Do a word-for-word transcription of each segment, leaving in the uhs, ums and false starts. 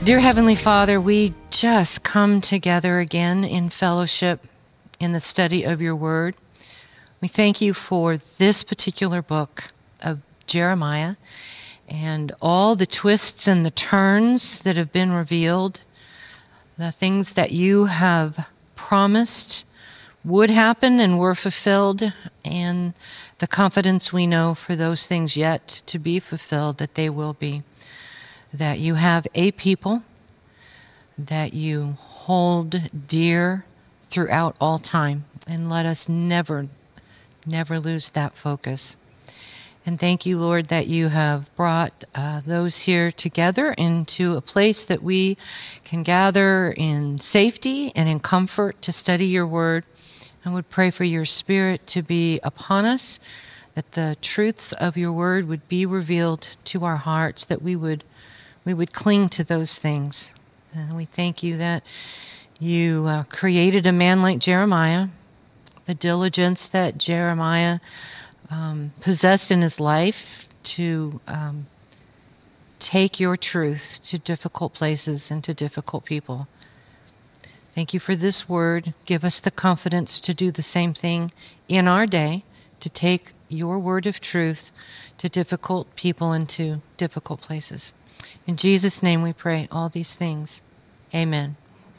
Dear Heavenly Father, we just come together again in fellowship in the study of your word. We thank you for this particular book of Jeremiah and all the twists and the turns that have been revealed, the things that you have promised would happen and were fulfilled, and the confidence we know for those things yet to be fulfilled, that they will be. That you have a people that you hold dear throughout all time, and let us never, never lose that focus. And thank you, Lord, that you have brought uh, those here together into a place that we can gather in safety and in comfort to study your word. I would pray for your Spirit to be upon us, that the truths of your word would be revealed to our hearts, that we would we would cling to those things. And we thank you that you uh, created a man like Jeremiah, the diligence that Jeremiah um, possessed in his life to um, take your truth to difficult places and to difficult people. Thank you for this word. Give us the confidence to do the same thing in our day, to take your word of truth to difficult people and to difficult places. In Jesus' name we pray all these things. Amen.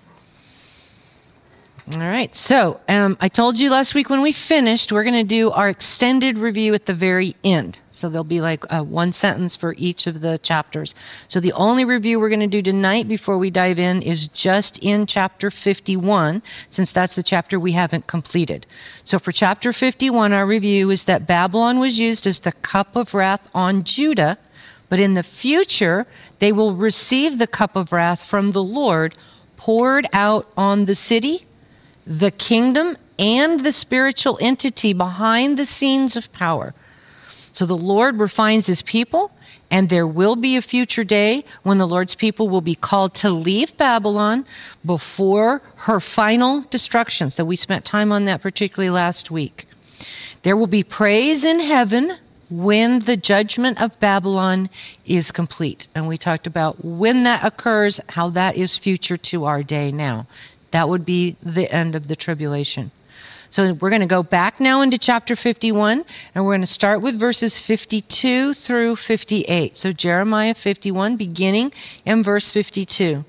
All right, so um, I told you last week when we finished, we're going to do our extended review at the very end. So there'll be like uh, one sentence for each of the chapters. So the only review we're going to do tonight before we dive in is just in chapter fifty-one, since that's the chapter we haven't completed. So for chapter fifty-one, our review is that Babylon was used as the cup of wrath on Judah, but in the future, they will receive the cup of wrath from the Lord poured out on the city, the kingdom, and the spiritual entity behind the scenes of power. So the Lord refines his people, and there will be a future day when the Lord's people will be called to leave Babylon before her final destruction. So we spent time on that particularly last week. There will be praise in heaven when the judgment of Babylon is complete. And we talked about when that occurs, how that is future to our day now. That would be the end of the tribulation. So we're going to go back now into chapter fifty-one, and we're going to start with verses fifty-two through fifty-eight. So Jeremiah fifty-one, beginning in verse fifty-two.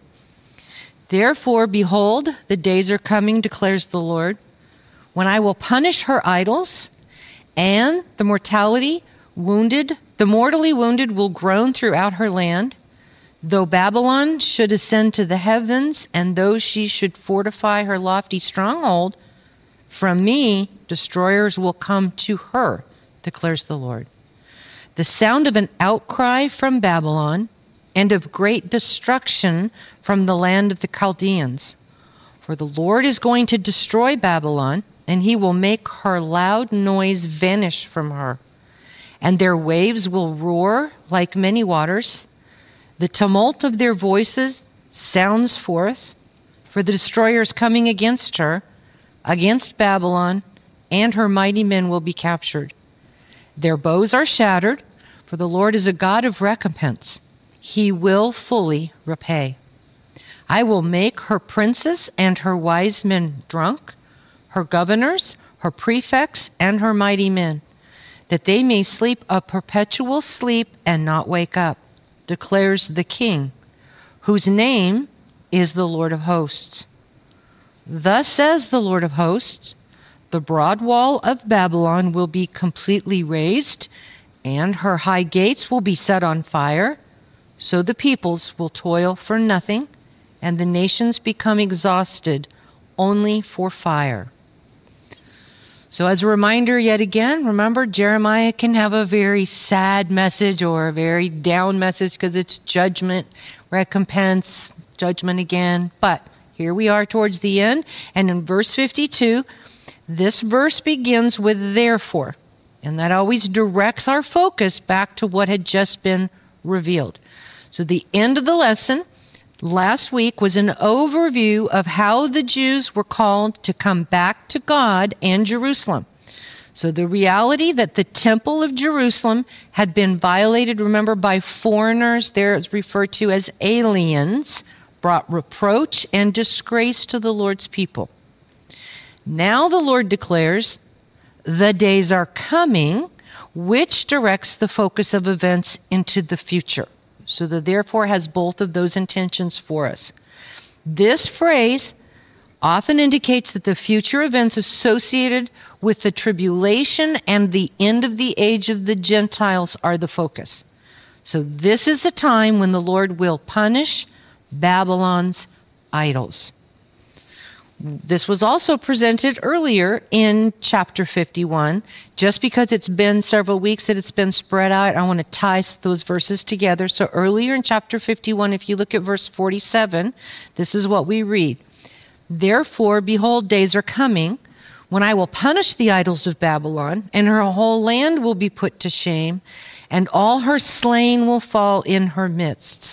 Therefore, behold, the days are coming, declares the Lord, when I will punish her idols, and the mortality wounded, the mortally wounded will groan throughout her land. Though Babylon should ascend to the heavens, and though she should fortify her lofty stronghold, from me destroyers will come to her, declares the Lord. The sound of an outcry from Babylon, and of great destruction from the land of the Chaldeans. For the Lord is going to destroy Babylon, and he will make her loud noise vanish from her. And their waves will roar like many waters. The tumult of their voices sounds forth, for the destroyer is coming against her, against Babylon, and her mighty men will be captured. Their bows are shattered, for the Lord is a God of recompense. He will fully repay. I will make her princes and her wise men drunk, her governors, her prefects, and her mighty men, that they may sleep a perpetual sleep and not wake up, declares the King, whose name is the Lord of hosts. Thus says the Lord of hosts, the broad wall of Babylon will be completely razed, and her high gates will be set on fire, so the peoples will toil for nothing, and the nations become exhausted only for fire. So as a reminder yet again, remember Jeremiah can have a very sad message or a very down message because it's judgment, recompense, judgment again. But here we are towards the end. And in verse fifty-two, this verse begins with therefore. And that always directs our focus back to what had just been revealed. So the end of the lesson last week was an overview of how the Jews were called to come back to God and Jerusalem. So the reality that the temple of Jerusalem had been violated, remember, by foreigners, there it's referred to as aliens, brought reproach and disgrace to the Lord's people. Now the Lord declares, the days are coming, which directs the focus of events into the future. So the therefore has both of those intentions for us. This phrase often indicates that the future events associated with the tribulation and the end of the age of the Gentiles are the focus. So this is the time when the Lord will punish Babylon's idols. This was also presented earlier in chapter fifty-one. Just because it's been several weeks that it's been spread out, I want to tie those verses together. So earlier in chapter fifty-one, if you look at verse forty-seven, this is what we read. Therefore, behold, days are coming when I will punish the idols of Babylon, and her whole land will be put to shame, and all her slain will fall in her midst.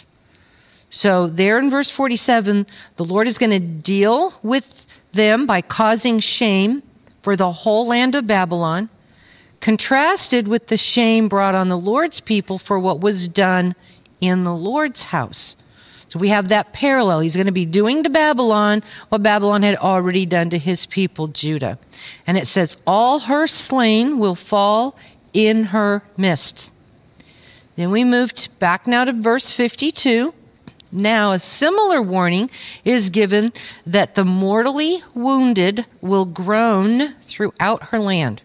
So there in verse forty-seven, the Lord is going to deal with them by causing shame for the whole land of Babylon, contrasted with the shame brought on the Lord's people for what was done in the Lord's house. So we have that parallel. He's going to be doing to Babylon what Babylon had already done to his people, Judah. And it says, all her slain will fall in her midst. Then we moved back now to verse fifty-two. Now, a similar warning is given that the mortally wounded will groan throughout her land.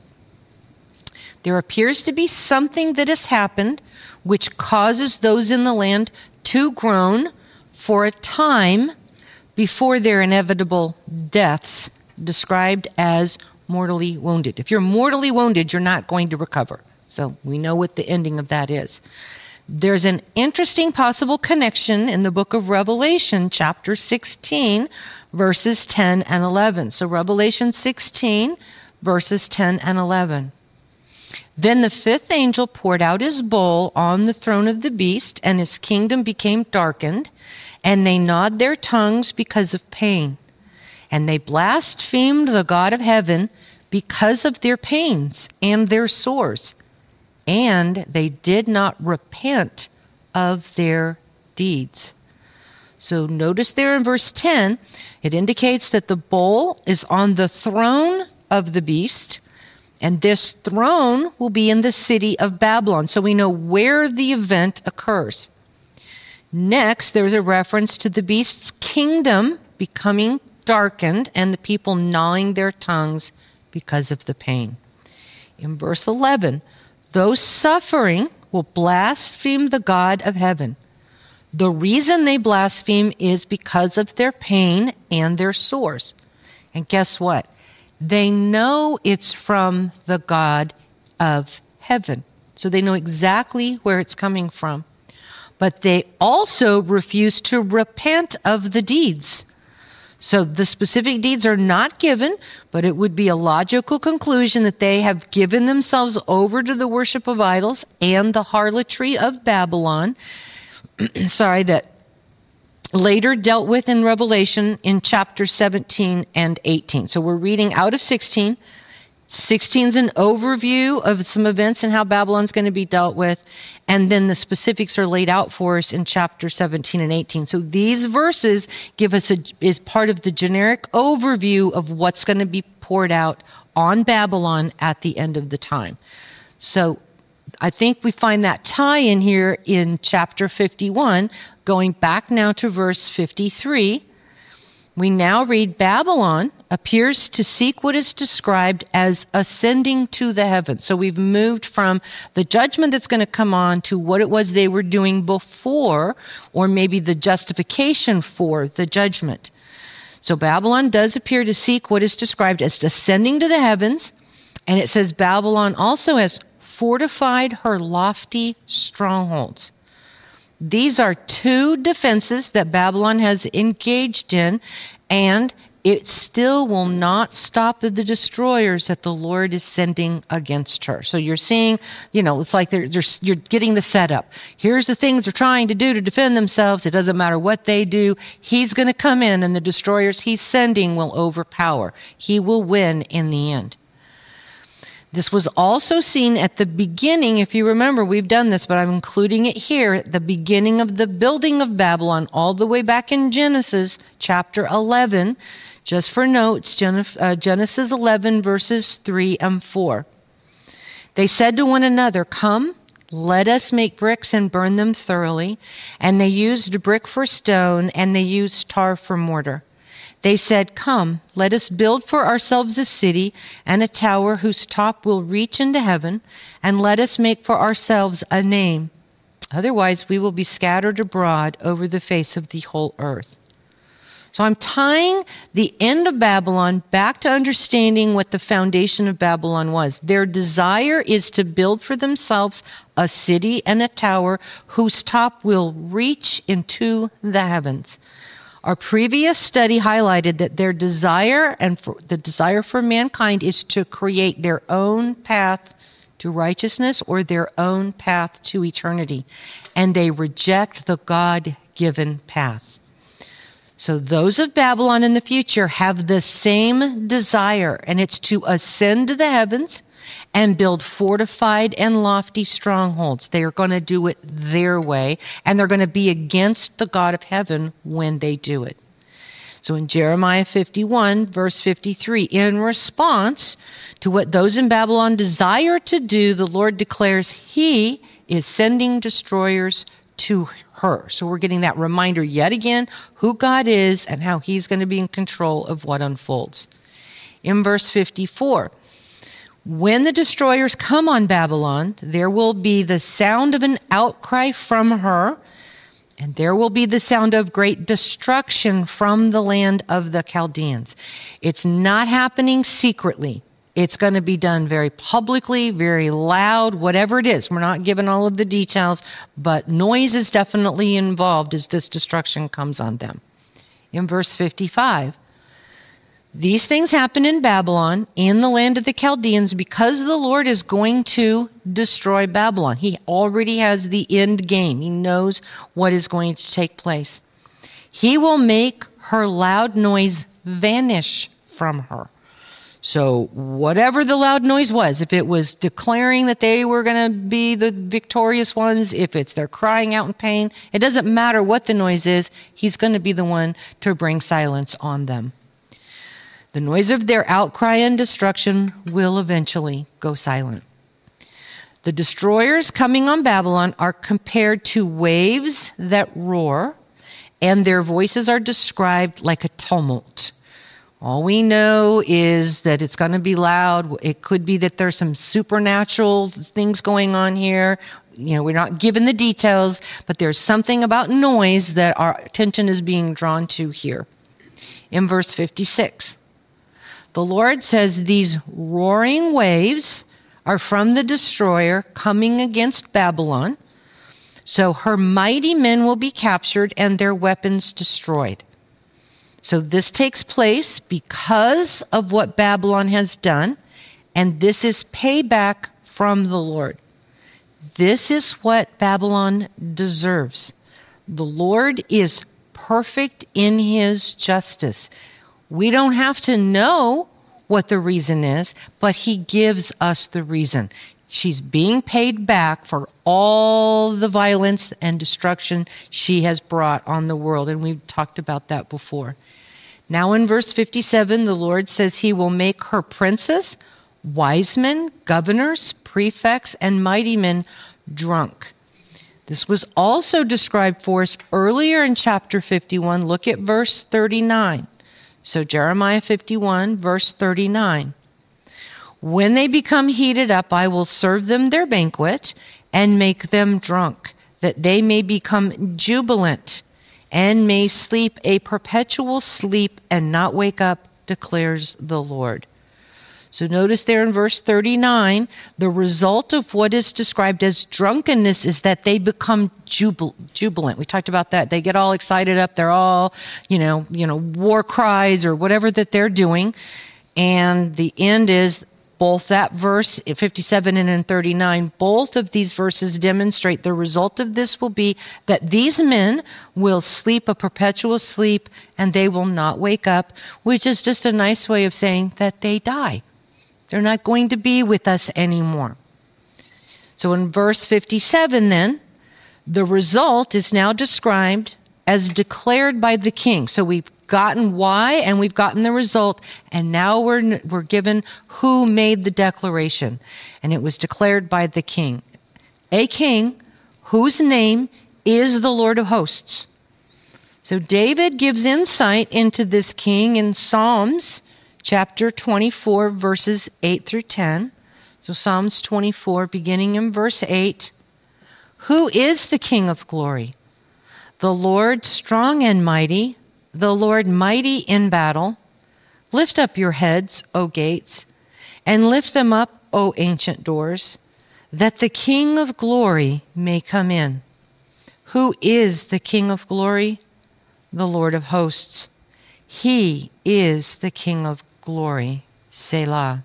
There appears to be something that has happened which causes those in the land to groan for a time before their inevitable deaths, described as mortally wounded. If you're mortally wounded, you're not going to recover. So we know what the ending of that is. There's an interesting possible connection in the book of Revelation, chapter sixteen, verses ten and eleven. So Revelation sixteen, verses ten and eleven. Then the fifth angel poured out his bowl on the throne of the beast, and his kingdom became darkened, and they gnawed their tongues because of pain. And they blasphemed the God of heaven because of their pains and their sores. And they did not repent of their deeds. So notice there in verse ten, it indicates that the bowl is on the throne of the beast, and this throne will be in the city of Babylon. So we know where the event occurs. Next, there's a reference to the beast's kingdom becoming darkened and the people gnawing their tongues because of the pain. In verse eleven, those suffering will blaspheme the God of heaven. The reason they blaspheme is because of their pain and their sores. And guess what? They know it's from the God of heaven. So they know exactly where it's coming from. But they also refuse to repent of the deeds. So the specific deeds are not given, but it would be a logical conclusion that they have given themselves over to the worship of idols and the harlotry of Babylon, sorry, that later dealt with in Revelation in chapter seventeen and eighteen. So we're reading out of sixteen. sixteen is an overview of some events and how Babylon's going to be dealt with. And then the specifics are laid out for us in chapter seventeen and eighteen. So these verses give us a, is part of the generic overview of what's going to be poured out on Babylon at the end of the time. So I think we find that tie in here in chapter fifty-one, going back now to verse fifty-three. We now read, Babylon appears to seek what is described as ascending to the heavens. So we've moved from the judgment that's going to come on to what it was they were doing before, or maybe the justification for the judgment. So Babylon does appear to seek what is described as ascending to the heavens. And it says Babylon also has fortified her lofty strongholds. These are two defenses that Babylon has engaged in, and it still will not stop the destroyers that the Lord is sending against her. So you're seeing, you know, it's like they're, they're, you're getting the setup. Here's the things they're trying to do to defend themselves. It doesn't matter what they do. He's going to come in, and the destroyers he's sending will overpower. He will win in the end. This was also seen at the beginning. If you remember, we've done this, but I'm including it here at the beginning of the building of Babylon, all the way back in Genesis chapter eleven. Just for notes, Genesis eleven, verses three and four. They said to one another, "Come, let us make bricks and burn them thoroughly." And they used brick for stone, and they used tar for mortar. They said, "Come, let us build for ourselves a city and a tower whose top will reach into heaven, and let us make for ourselves a name. Otherwise, we will be scattered abroad over the face of the whole earth." So I'm tying the end of Babylon back to understanding what the foundation of Babylon was. Their desire is to build for themselves a city and a tower whose top will reach into the heavens. Our previous study highlighted that their desire and for, the desire for mankind is to create their own path to righteousness or their own path to eternity. And they reject the God-given path. So those of Babylon in the future have the same desire, and it's to ascend to the heavens and build fortified and lofty strongholds. They are going to do it their way, and they're going to be against the God of heaven when they do it. So in Jeremiah fifty-one, verse fifty-three, in response to what those in Babylon desire to do, the Lord declares he is sending destroyers to her. So we're getting that reminder yet again who God is and how he's going to be in control of what unfolds. In verse fifty-four, when the destroyers come on Babylon, there will be the sound of an outcry from her, and there will be the sound of great destruction from the land of the Chaldeans. It's not happening secretly. It's going to be done very publicly, very loud, whatever it is. We're not given all of the details, but noise is definitely involved as this destruction comes on them. In verse fifty-five, these things happen in Babylon, in the land of the Chaldeans, because the Lord is going to destroy Babylon. He already has the end game. He knows what is going to take place. He will make her loud noise vanish from her. So whatever the loud noise was, if it was declaring that they were going to be the victorious ones, if it's they're crying out in pain, it doesn't matter what the noise is, he's going to be the one to bring silence on them. The noise of their outcry and destruction will eventually go silent. The destroyers coming on Babylon are compared to waves that roar, and their voices are described like a tumult. All we know is that it's going to be loud. It could be that there's some supernatural things going on here. You know, we're not given the details, but there's something about noise that our attention is being drawn to here. In verse fifty-six, the Lord says these roaring waves are from the destroyer coming against Babylon. So her mighty men will be captured and their weapons destroyed. So this takes place because of what Babylon has done, and this is payback from the Lord. This is what Babylon deserves. The Lord is perfect in his justice. We don't have to know what the reason is, but he gives us the reason. She's being paid back for all the violence and destruction she has brought on the world, and we've talked about that before. Now in verse fifty-seven, the Lord says he will make her princes, wise men, governors, prefects, and mighty men drunk. This was also described for us earlier in chapter fifty-one. Look at verse thirty-nine. So Jeremiah fifty-one, verse thirty-nine. When they become heated up, I will serve them their banquet and make them drunk, that they may become jubilant and may sleep a perpetual sleep and not wake up, declares the Lord. So notice there in verse thirty-nine, the result of what is described as drunkenness is that they become jubil- jubilant. We talked about that. They get all excited up. They're all, you know, you know, war cries or whatever that they're doing. And the end is both that verse, fifty-seven and in thirty-nine, both of these verses demonstrate the result of this will be that these men will sleep a perpetual sleep and they will not wake up, which is just a nice way of saying that they die. They're not going to be with us anymore. So in verse fifty-seven then, the result is now described as declared by the king. So we've gotten why and we've gotten the result, and now we're we're given who made the declaration. And it was declared by the king. A king whose name is the Lord of hosts. So David gives insight into this king in Psalms chapter twenty-four, verses eight through ten. So Psalms twenty-four, beginning in verse eight. Who is the King of glory? The Lord strong and mighty, the Lord mighty in battle. Lift up your heads, O gates, and lift them up, O ancient doors, that the King of glory may come in. Who is the King of glory? The Lord of hosts. He is the King of glory. Selah.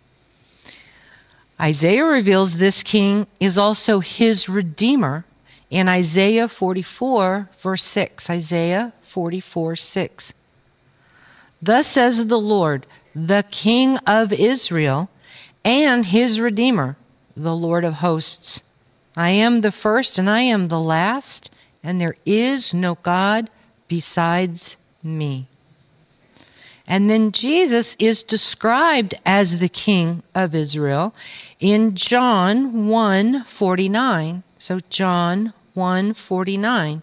Isaiah reveals this king is also his Redeemer in Isaiah forty-four, verse six. Isaiah forty-four, six. Thus says the Lord, the King of Israel, and his Redeemer, the Lord of hosts. I am the first and I am the last, and there is no God besides me. And then Jesus is described as the King of Israel in John one forty-nine. So John one forty-nine.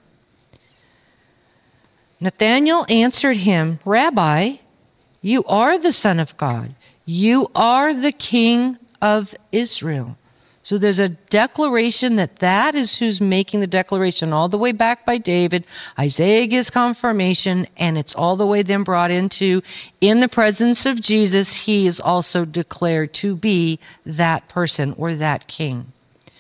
Nathanael answered him, Rabbi, you are the Son of God. You are the King of Israel. So there's a declaration that that is who's making the declaration all the way back by David. Isaiah gives confirmation, and it's all the way then brought into, in the presence of Jesus, he is also declared to be that person or that king.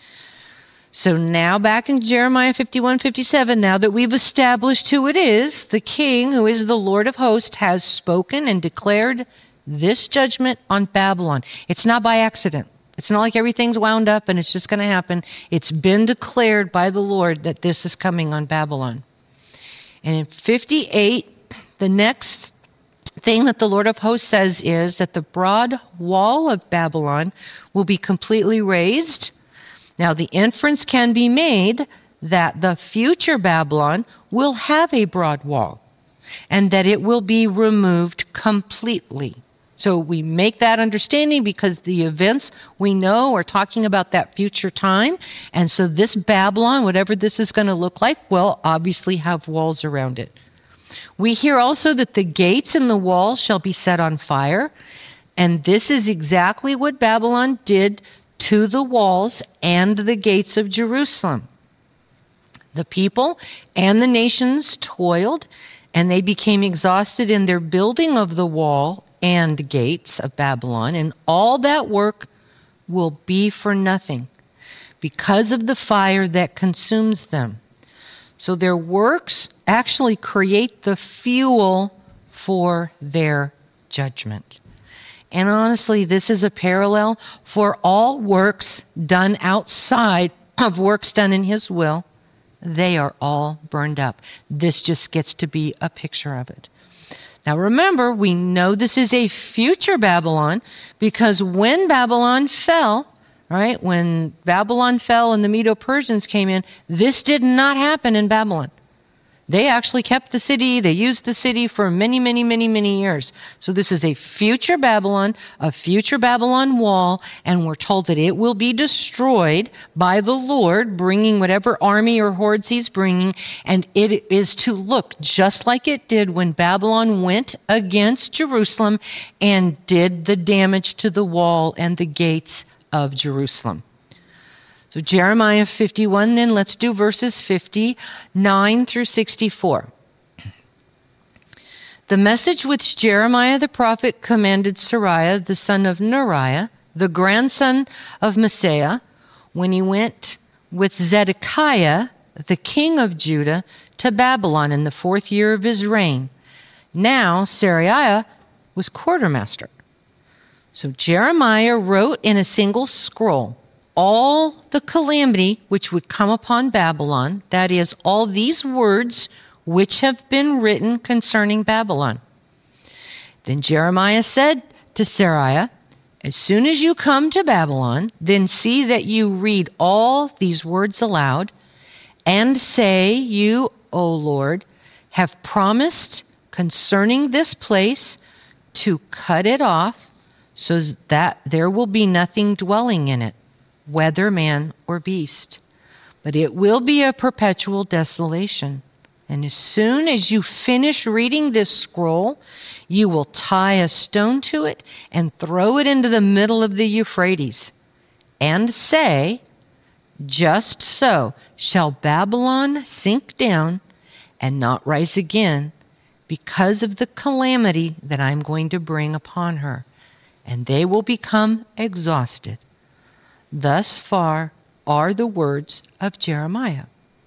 So now back in Jeremiah fifty-one, fifty-seven, now that we've established who it is, the king who is the Lord of hosts has spoken and declared this judgment on Babylon. It's not by accident. It's not like everything's wound up and it's just going to happen. It's been declared by the Lord that this is coming on Babylon. And in fifty-eight, the next thing that the Lord of hosts says is that the broad wall of Babylon will be completely razed. Now, the inference can be made that the future Babylon will have a broad wall and that it will be removed completely. So we make that understanding because the events we know are talking about that future time. And so this Babylon, whatever this is going to look like, will obviously have walls around it. We hear also that the gates in the wall shall be set on fire. And this is exactly what Babylon did to the walls and the gates of Jerusalem. The people and the nations toiled, and they became exhausted in their building of the wall and gates of Babylon, and all that work will be for nothing because of the fire that consumes them. So their works actually create the fuel for their judgment. And honestly, this is a parallel for all works done outside of works done in his will. They are all burned up. This just gets to be a picture of it. Now remember, we know this is a future Babylon because when Babylon fell, right, when Babylon fell and the Medo-Persians came in, this did not happen in Babylon. They actually kept the city. They used the city for many, many, many, many years. So this is a future Babylon, a future Babylon wall, and we're told that it will be destroyed by the Lord, bringing whatever army or hordes he's bringing, and it is to look just like it did when Babylon went against Jerusalem and did the damage to the wall and the gates of Jerusalem. So Jeremiah fifty-one, then let's do verses fifty-nine through sixty-four. The message which Jeremiah the prophet commanded Seraiah, the son of Neriah, the grandson of Messiah, when he went with Zedekiah, the king of Judah, to Babylon in the fourth year of his reign. Now Seraiah was quartermaster. So Jeremiah wrote in a single scroll all the calamity which would come upon Babylon, that is, all these words which have been written concerning Babylon. Then Jeremiah said to Seraiah, As soon as you come to Babylon, then see that you read all these words aloud and say, you, O Lord, have promised concerning this place to cut it off so that there will be nothing dwelling in it, whether man or beast. But it will be a perpetual desolation. And as soon as you finish reading this scroll, you will tie a stone to it and throw it into the middle of the Euphrates, and say, just so shall Babylon sink down and not rise again, because of the calamity that I'm going to bring upon her, and they will become exhausted. Thus far are the words of Jeremiah.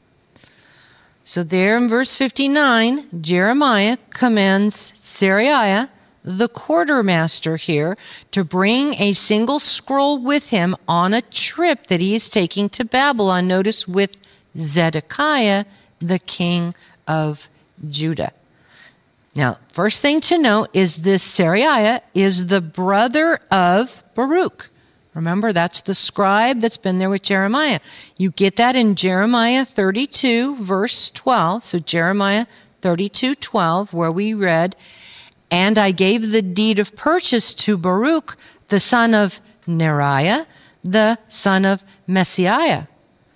So there in verse fifty-nine, Jeremiah commands Seraiah, the quartermaster here, to bring a single scroll with him on a trip that he is taking to Babylon. Notice, with Zedekiah, the king of Judah. Now, first thing to note is this Seraiah is the brother of Baruch. Remember, that's the scribe that's been there with Jeremiah. You get that in Jeremiah thirty-two, verse twelve. So Jeremiah thirty-two, twelve, where we read, and I gave the deed of purchase to Baruch, the son of Neriah, the son of Messiah.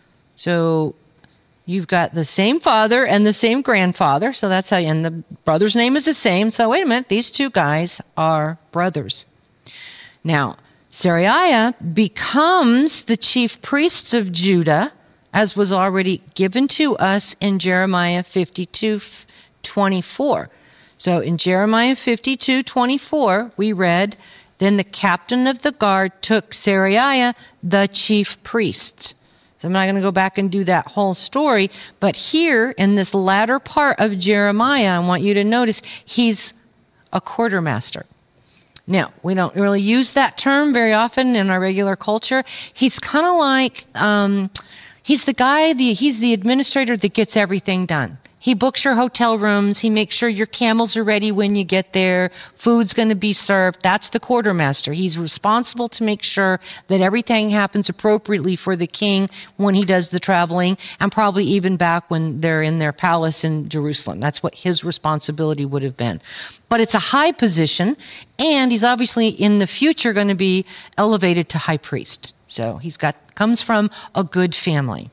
So you've got the same father and the same grandfather. So that's how, and the brother's name is the same. So wait a minute, these two guys are brothers. Now, Seraiah becomes the chief priests of Judah, as was already given to us in Jeremiah fifty-two, twenty-four. So in Jeremiah fifty-two, twenty-four, we read, then the captain of the guard took Seraiah, the chief priest. So I'm not going to go back and do that whole story, but here in this latter part of Jeremiah, I want you to notice he's a quartermaster. Now, we don't really use that term very often in our regular culture. He's kind of like, um, he's the guy, the, he's the administrator that gets everything done. He books your hotel rooms. He makes sure your camels are ready when you get there. Food's going to be served. That's the quartermaster. He's responsible to make sure that everything happens appropriately for the king when he does the traveling, and probably even back when they're in their palace in Jerusalem. That's what his responsibility would have been. But it's a high position, and he's obviously in the future going to be elevated to high priest. So he's got, comes from a good family,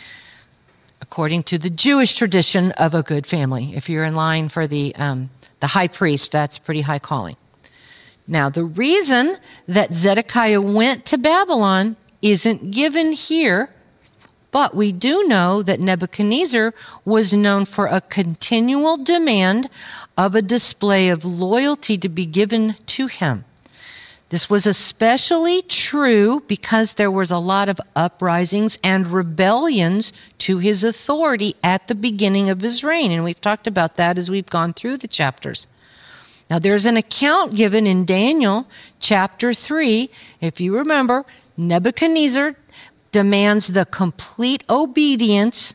according to the Jewish tradition of a good family. If you're in line for the um, the high priest, that's pretty high calling. Now, the reason that Zedekiah went to Babylon isn't given here, but we do know that Nebuchadnezzar was known for a continual demand of a display of loyalty to be given to him. This was especially true because there was a lot of uprisings and rebellions to his authority at the beginning of his reign. And we've talked about that as we've gone through the chapters. Now, there's an account given in Daniel chapter three. If you remember, Nebuchadnezzar demands the complete obedience,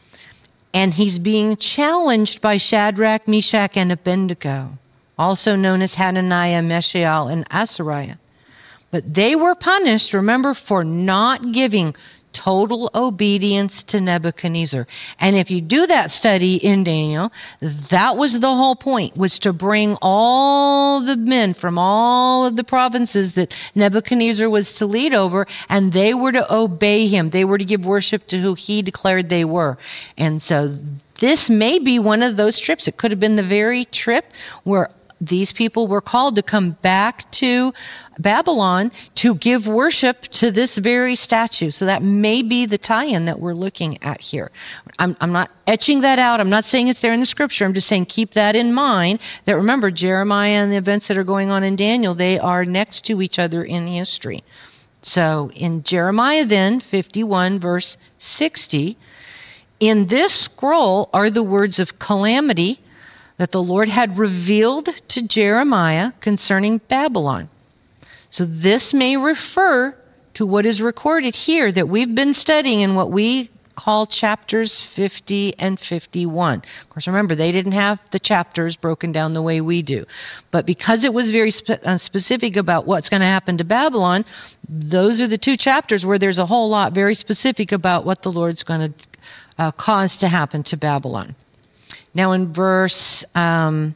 and he's being challenged by Shadrach, Meshach, and Abednego, also known as Hananiah, Mishael, and Azariah. But they were punished, remember, for not giving total obedience to Nebuchadnezzar. And if you do that study in Daniel, that was the whole point, was to bring all the men from all of the provinces that Nebuchadnezzar was to lead over, and they were to obey him. They were to give worship to who he declared they were. And so this may be one of those trips. It could have been the very trip where these people were called to come back to Babylon to give worship to this very statue. So that may be the tie-in that we're looking at here. I'm, I'm not etching that out. I'm not saying it's there in the scripture. I'm just saying keep that in mind, that remember, Jeremiah and the events that are going on in Daniel, they are next to each other in history. So in Jeremiah then, fifty-one, verse sixty, in this scroll are the words of calamity that the Lord had revealed to Jeremiah concerning Babylon. So this may refer to what is recorded here that we've been studying and what we call chapters fifty and fifty-one. Of course, remember, they didn't have the chapters broken down the way we do. But because it was very spe- uh, specific about what's going to happen to Babylon, those are the two chapters where there's a whole lot very specific about what the Lord's going to uh, cause to happen to Babylon. Now in verse um,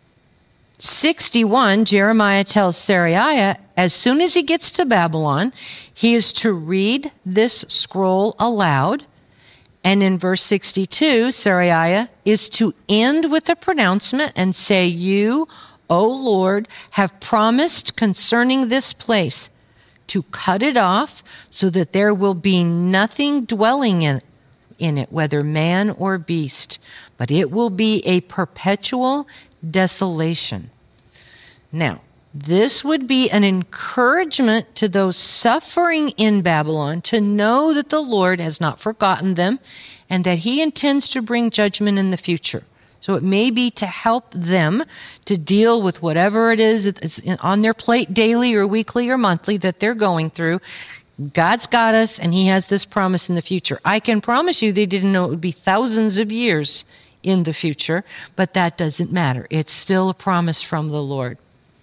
sixty-one, Jeremiah tells Seraiah, as soon as he gets to Babylon, he is to read this scroll aloud. And in verse sixty-two, Seraiah is to end with a pronouncement and say, you, O Lord, have promised concerning this place to cut it off so that there will be nothing dwelling in, in it, whether man or beast, but it will be a perpetual desolation. Now, this would be an encouragement to those suffering in Babylon to know that the Lord has not forgotten them and that he intends to bring judgment in the future. So it may be to help them to deal with whatever it is that's on their plate daily or weekly or monthly that they're going through. God's got us, and he has this promise in the future. I can promise you they didn't know it would be thousands of years in the future, but that doesn't matter. It's still a promise from the Lord.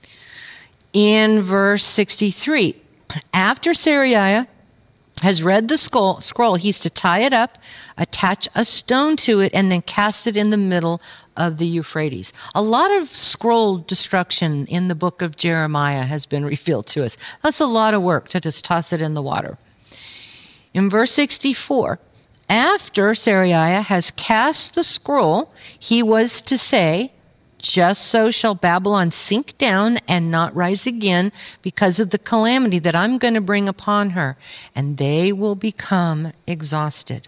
In verse sixty-three, after Seraiah has read the scroll, scroll, he's to tie it up, attach a stone to it, and then cast it in the middle of the Euphrates. A lot of scroll destruction in the book of Jeremiah has been revealed to us. That's a lot of work to just toss it in the water. In verse sixty-four, after Seraiah has cast the scroll, he was to say, just so shall Babylon sink down and not rise again because of the calamity that I'm going to bring upon her, and they will become exhausted.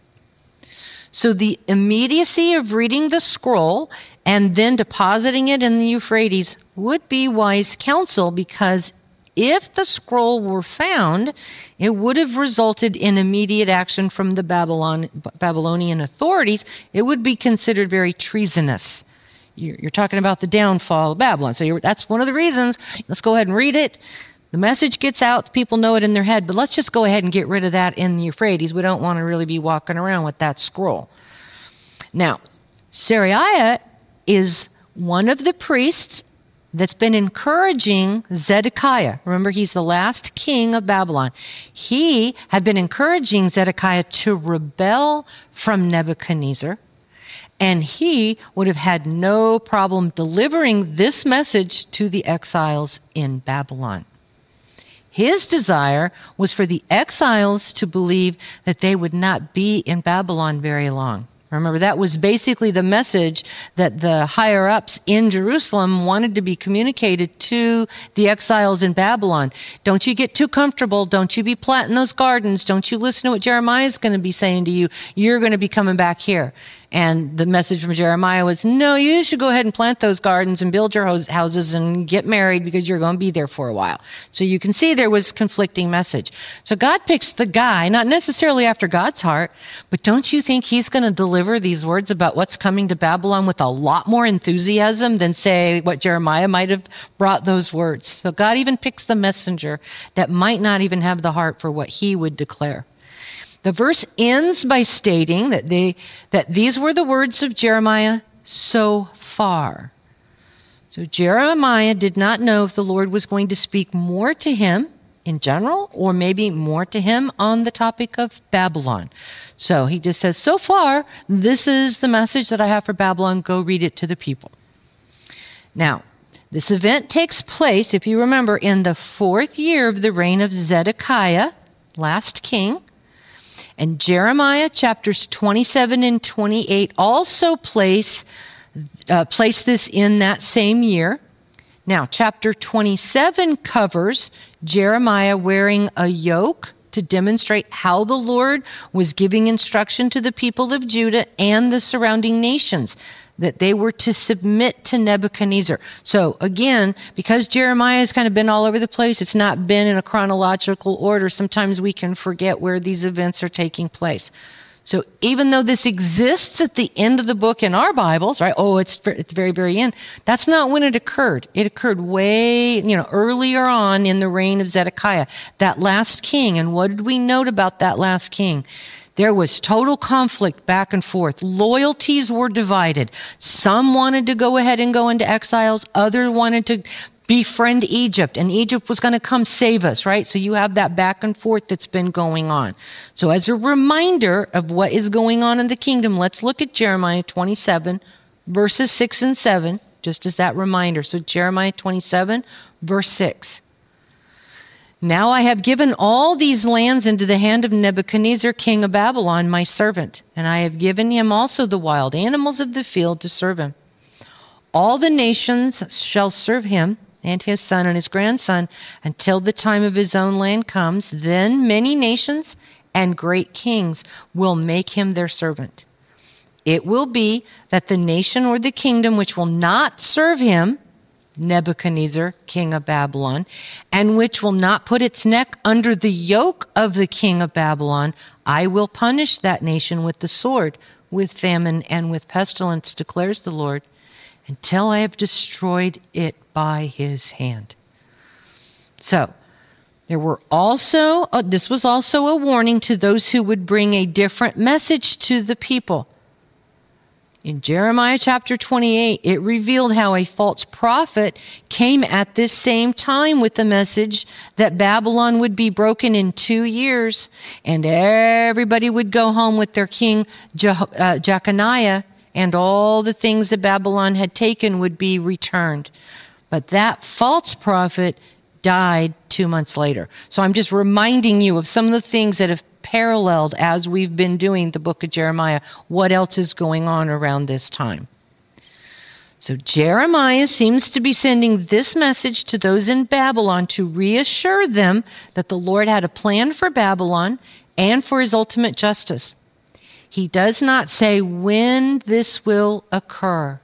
So the immediacy of reading the scroll and then depositing it in the Euphrates would be wise counsel, because if the scroll were found, it would have resulted in immediate action from the Babylon, Babylonian authorities. It would be considered very treasonous. You're, you're talking about the downfall of Babylon. So you're, that's one of the reasons. Let's go ahead and read it. The message gets out. People know it in their head. But let's just go ahead and get rid of that in the Euphrates. We don't want to really be walking around with that scroll. Now, Seraiah is one of the priests that's been encouraging Zedekiah. Remember, he's the last king of Babylon. He had been encouraging Zedekiah to rebel from Nebuchadnezzar, and he would have had no problem delivering this message to the exiles in Babylon. His desire was for the exiles to believe that they would not be in Babylon very long. Remember, that was basically the message that the higher-ups in Jerusalem wanted to be communicated to the exiles in Babylon. Don't you get too comfortable. Don't you be planting those gardens. Don't you listen to what Jeremiah is going to be saying to you. You're going to be coming back here. And the message from Jeremiah was, no, you should go ahead and plant those gardens and build your houses and get married because you're going to be there for a while. So you can see there was conflicting message. So God picks the guy, not necessarily after God's heart, but don't you think he's going to deliver these words about what's coming to Babylon with a lot more enthusiasm than, say, what Jeremiah might have brought those words? So God even picks the messenger that might not even have the heart for what he would declare. The verse ends by stating that they that these were the words of Jeremiah so far. So Jeremiah did not know if the Lord was going to speak more to him in general, or maybe more to him on the topic of Babylon. So he just says, so far, this is the message that I have for Babylon. Go read it to the people. Now, this event takes place, if you remember, in the fourth year of the reign of Zedekiah, last king. And Jeremiah chapters twenty-seven and twenty-eight also place, uh, place this in that same year. Now, chapter twenty-seven covers Jeremiah wearing a yoke to demonstrate how the Lord was giving instruction to the people of Judah and the surrounding nations, that they were to submit to Nebuchadnezzar. So again, because Jeremiah has kind of been all over the place, it's not been in a chronological order. Sometimes we can forget where these events are taking place. So even though this exists at the end of the book in our Bibles, right? Oh, it's at the very, very end. That's not when it occurred. It occurred way, you know, earlier on in the reign of Zedekiah, that last king. And what did we note about that last king? There was total conflict back and forth. Loyalties were divided. Some wanted to go ahead and go into exiles. Others wanted to befriend Egypt, and Egypt was going to come save us, right? So you have that back and forth that's been going on. So as a reminder of what is going on in the kingdom, let's look at Jeremiah twenty-seven, verses six and seven, just as that reminder. So Jeremiah twenty-seven, verse six. Now I have given all these lands into the hand of Nebuchadnezzar, king of Babylon, my servant, and I have given him also the wild animals of the field to serve him. All the nations shall serve him, and his son and his grandson, until the time of his own land comes. Then many nations and great kings will make him their servant. It will be that the nation or the kingdom which will not serve him, Nebuchadnezzar, king of Babylon, and which will not put its neck under the yoke of the king of Babylon, I will punish that nation with the sword, with famine, and with pestilence, declares the Lord, until I have destroyed it by his hand. So, there were also, uh, this was also a warning to those who would bring a different message to the people. In Jeremiah chapter twenty-eight, it revealed how a false prophet came at this same time with the message that Babylon would be broken in two years and everybody would go home with their king Je- uh, Jeconiah, and all the things that Babylon had taken would be returned. But that false prophet died two months later. So I'm just reminding you of some of the things that have paralleled as we've been doing the book of Jeremiah. What else is going on around this time? So Jeremiah seems to be sending this message to those in Babylon to reassure them that the Lord had a plan for Babylon and for his ultimate justice. He does not say when this will occur.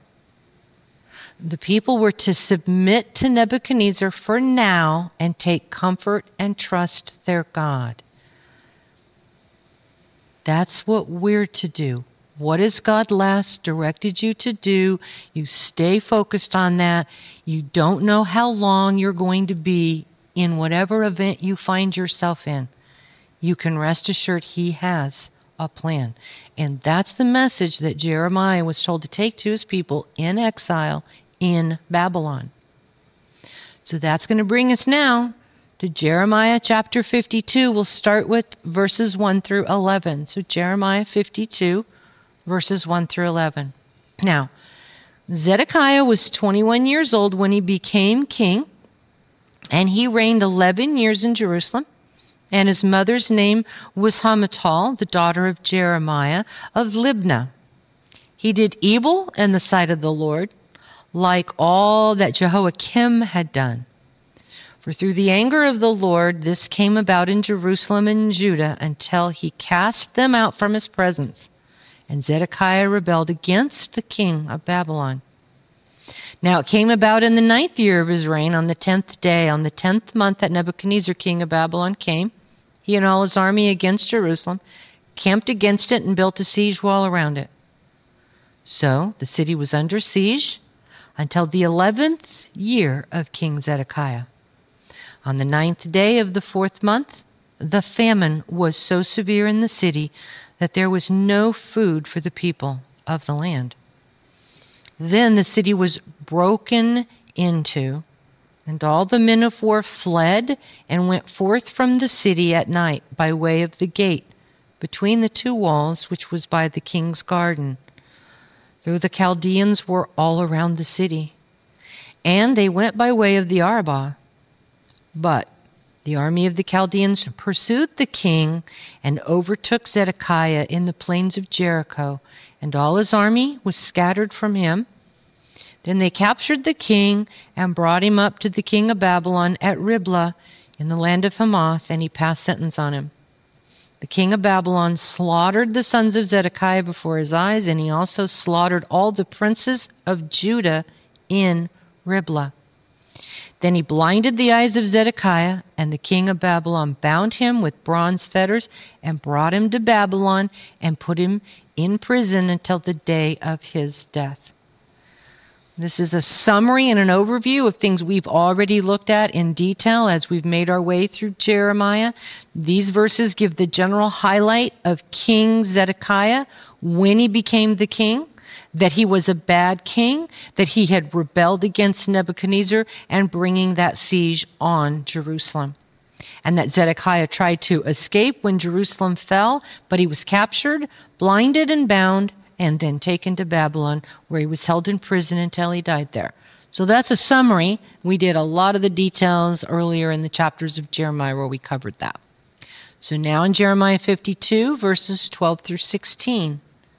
The people were to submit to Nebuchadnezzar for now and take comfort and trust their God. That's what we're to do. What has God last directed you to do? You stay focused on that. You don't know how long you're going to be in whatever event you find yourself in. You can rest assured he has a plan. And that's the message that Jeremiah was told to take to his people in exile in Babylon. So that's going to bring us now to Jeremiah chapter fifty-two. We'll start with verses one through eleven. So Jeremiah fifty-two, verses one through eleven. Now, Zedekiah was twenty-one years old when he became king, and he reigned eleven years in Jerusalem. And his mother's name was Hamutal, the daughter of Jeremiah of Libnah. He did evil in the sight of the Lord, like all that Jehoiakim had done. For through the anger of the Lord, this came about in Jerusalem and Judah until he cast them out from his presence. And Zedekiah rebelled against the king of Babylon. Now it came about in the ninth year of his reign, on the tenth day, on the tenth month that Nebuchadnezzar, king of Babylon, came, he and all his army against Jerusalem, camped against it and built a siege wall around it. So the city was under siege until the eleventh year of King Zedekiah. On the ninth day of the fourth month, the famine was so severe in the city that there was no food for the people of the land. Then the city was broken into, and all the men of war fled and went forth from the city at night by way of the gate between the two walls, which was by the king's garden, though the Chaldeans were all around the city. And they went by way of the Arabah. But the army of the Chaldeans pursued the king and overtook Zedekiah in the plains of Jericho, and all his army was scattered from him. Then they captured the king and brought him up to the king of Babylon at Riblah in the land of Hamath, and he passed sentence on him. The king of Babylon slaughtered the sons of Zedekiah before his eyes, and he also slaughtered all the princes of Judah in Riblah. Then he blinded the eyes of Zedekiah, and the king of Babylon bound him with bronze fetters and brought him to Babylon and put him in prison until the day of his death. This is a summary and an overview of things we've already looked at in detail as we've made our way through Jeremiah. These verses give the general highlight of King Zedekiah when he became the king, that he was a bad king, that he had rebelled against Nebuchadnezzar and bringing that siege on Jerusalem. And that Zedekiah tried to escape when Jerusalem fell, but he was captured, blinded, and bound, and then taken to Babylon, where he was held in prison until he died there. So that's a summary. We did a lot of the details earlier in the chapters of Jeremiah where we covered that. So now in Jeremiah fifty-two, verses twelve through sixteen.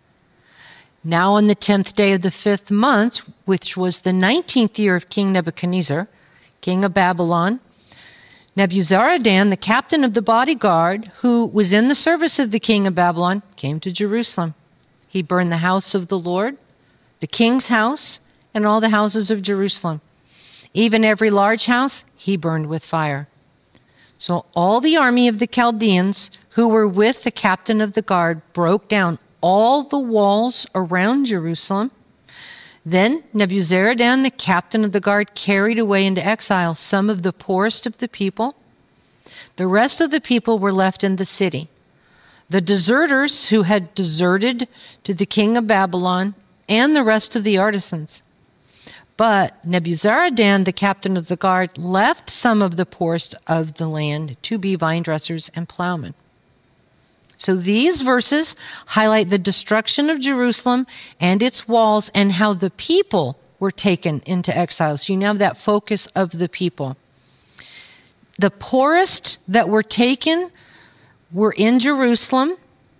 Now on the tenth day of the fifth month, which was the nineteenth year of King Nebuchadnezzar, king of Babylon, Nebuzaradan, the captain of the bodyguard, who was in the service of the king of Babylon, came to Jerusalem. He burned the house of the Lord, the king's house, and all the houses of Jerusalem. Even every large house he burned with fire. So all the army of the Chaldeans who were with the captain of the guard broke down all the walls around Jerusalem. Then Nebuzaradan, the captain of the guard, carried away into exile some of the poorest of the people. The rest of the people were left in the city. The deserters who had deserted to the king of Babylon and the rest of the artisans. But Nebuzaradan, the captain of the guard, left some of the poorest of the land to be vine dressers and plowmen. So these verses highlight the destruction of Jerusalem and its walls and how the people were taken into exile. So you now have that focus of the people. The poorest that were taken were in Jerusalem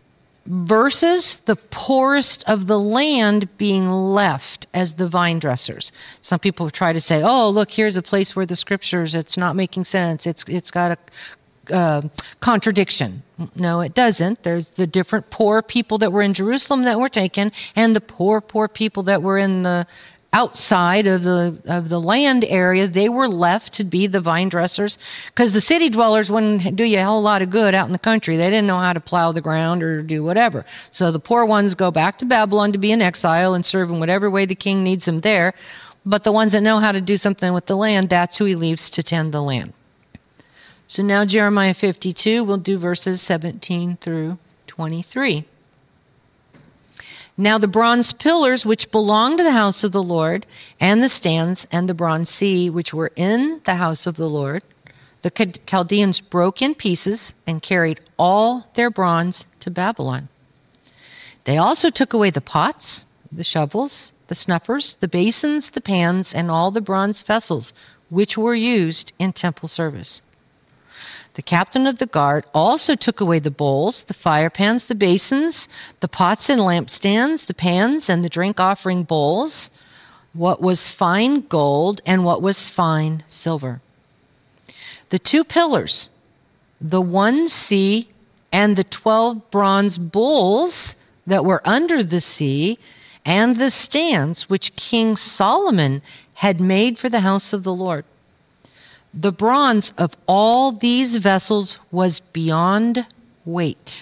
versus the poorest of the land being left as the vine dressers. Some people try to say, oh, look, here's a place where the scriptures, it's not making sense. It's It's got a Uh, contradiction. No, it doesn't. There's the different poor people that were in Jerusalem that were taken, and the poor, poor people that were in the outside of the of the land area. They were left to be the vine dressers because the city dwellers wouldn't do you a whole lot of good out in the country. They didn't know how to plow the ground or do whatever. So the poor ones go back to Babylon to be in exile and serve in whatever way the king needs them there. But the ones that know how to do something with the land, that's who he leaves to tend the land. So now Jeremiah fifty-two, we'll do verses seventeen through twenty-three. Now the bronze pillars which belonged to the house of the Lord, and the stands, and the bronze sea which were in the house of the Lord, the Chaldeans broke in pieces and carried all their bronze to Babylon. They also took away the pots, the shovels, the snuffers, the basins, the pans, and all the bronze vessels which were used in temple service. The captain of the guard also took away the bowls, the fire pans, the basins, the pots and lampstands, the pans and the drink offering bowls, what was fine gold and what was fine silver. The two pillars, the one sea and the twelve bronze bowls that were under the sea, and the stands which King Solomon had made for the house of the Lord. The bronze of all these vessels was beyond weight.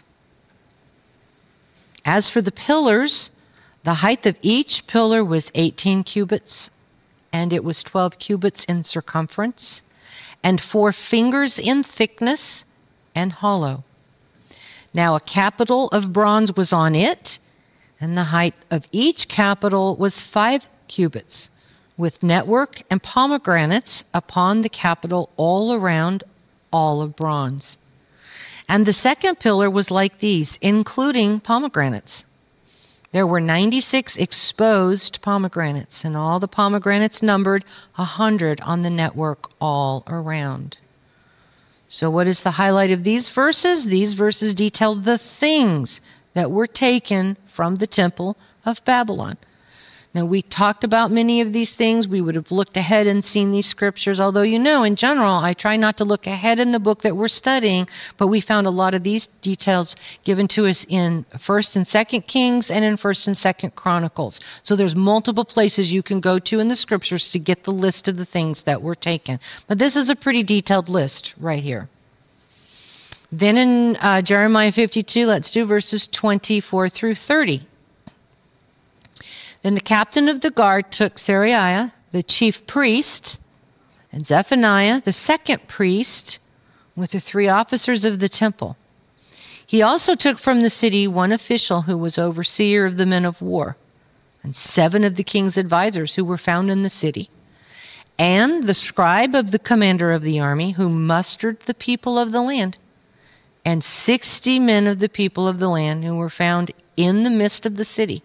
As for the pillars, the height of each pillar was eighteen cubits, and it was twelve cubits in circumference, and four fingers in thickness, and hollow. Now a capital of bronze was on it, and the height of each capital was five cubits, with network and pomegranates upon the capital all around, all of bronze. And the second pillar was like these, including pomegranates. There were ninety-six exposed pomegranates, and all the pomegranates numbered a hundred on the network all around. So what is the highlight of these verses? These verses detail the things that were taken from the temple of Babylon. Now, we talked about many of these things. We would have looked ahead and seen these scriptures, although, you know, in general, I try not to look ahead in the book that we're studying, but we found a lot of these details given to us in First and Second Kings and in First and Second Chronicles. So there's multiple places you can go to in the scriptures to get the list of the things that were taken. But this is a pretty detailed list right here. Then in uh, Jeremiah fifty-two, let's do verses twenty-four through thirty. Then the captain of the guard took Seraiah, the chief priest, and Zephaniah, the second priest, with the three officers of the temple. He also took from the city one official who was overseer of the men of war, and seven of the king's advisors who were found in the city, and the scribe of the commander of the army who mustered the people of the land, and sixty men of the people of the land who were found in the midst of the city.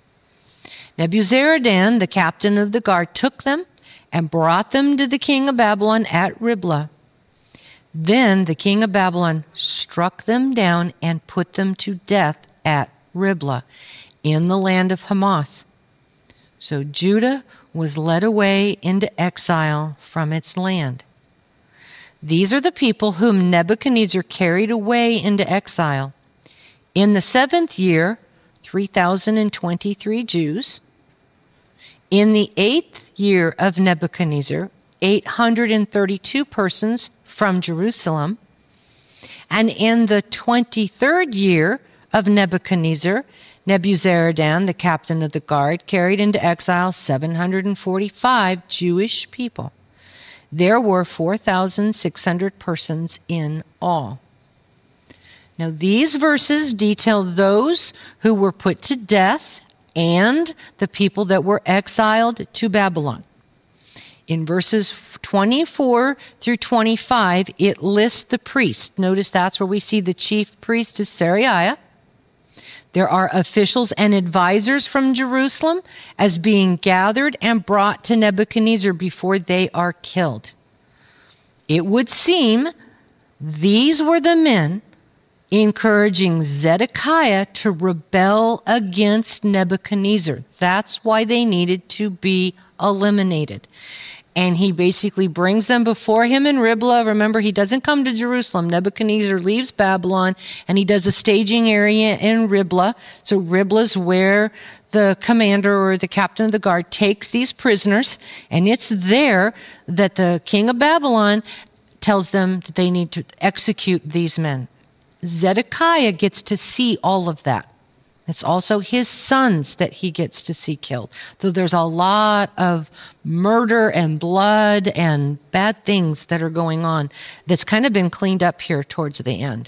Nebuzaradan, the captain of the guard, took them and brought them to the king of Babylon at Riblah. Then the king of Babylon struck them down and put them to death at Riblah in the land of Hamath. So Judah was led away into exile from its land. These are the people whom Nebuchadnezzar carried away into exile. In the seventh year, three thousand twenty-three Jews. In the eighth year of Nebuchadnezzar, eight hundred thirty-two persons from Jerusalem. And in the twenty-third year of Nebuchadnezzar, Nebuzaradan, the captain of the guard, carried into exile seven hundred forty-five Jewish people. There were four thousand six hundred persons in all. Now, these verses detail those who were put to death and the people that were exiled to Babylon. In verses twenty-four through twenty-five, it lists the priests. Notice that's where we see the chief priest is Seraiah. There are officials and advisors from Jerusalem as being gathered and brought to Nebuchadnezzar before they are killed. It would seem these were the men encouraging Zedekiah to rebel against Nebuchadnezzar. That's why they needed to be eliminated. And he basically brings them before him in Riblah. Remember, he doesn't come to Jerusalem. Nebuchadnezzar leaves Babylon, and he does a staging area in Riblah. So Riblah's where the commander or the captain of the guard takes these prisoners, and it's there that the king of Babylon tells them that they need to execute these men. Zedekiah gets to see all of that. It's also his sons that he gets to see killed. So there's a lot of murder and blood and bad things that are going on that's kind of been cleaned up here towards the end.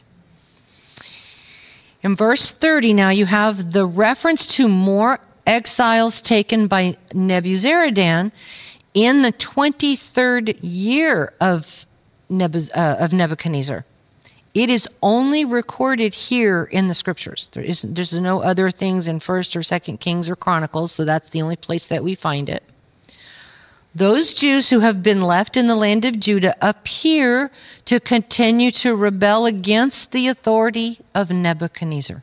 In verse thirty, now you have the reference to more exiles taken by Nebuzaradan in the twenty-third year of, Nebuz, uh, of Nebuchadnezzar. It is only recorded here in the scriptures. There isn't, there's no other things in First or Second Kings or Chronicles, so that's the only place that we find it. Those Jews who have been left in the land of Judah appear to continue to rebel against the authority of Nebuchadnezzar.